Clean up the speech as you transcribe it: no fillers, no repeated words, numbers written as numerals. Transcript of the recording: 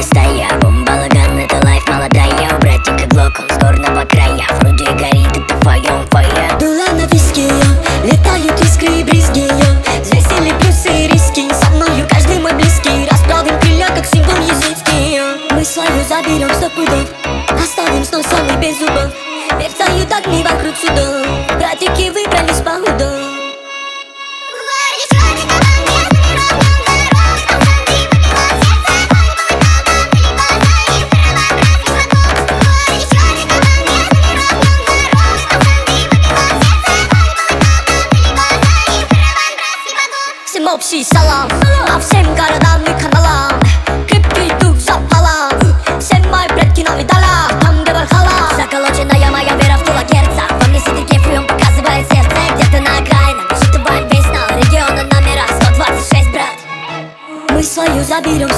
простая. Бомбалаган, это лайф молодая. У братика Глок, он с горного края. Вроде горит, это твоем фойе. Дула на виски, летают искры и брызги, взвесили плюсы и риски. Со мною каждый мой близкий, расправим крылья, как символ язычки. Мы свою заберем 100 пудов, оставим с носом и без зубов. Мерцают огни вокруг судов, братики выбрались по худо. Всем общий салам, а всем городам и каналам. Крепкий дух запала, все мои предки на медалях, там где Вальхалла. Заколоченная моя вера в тулакерца. Во мне сидит кеф, и он показывает сердце. Где-то на окраинах, высчитываем весь нал региона номера 126, брат. Мы свою заберем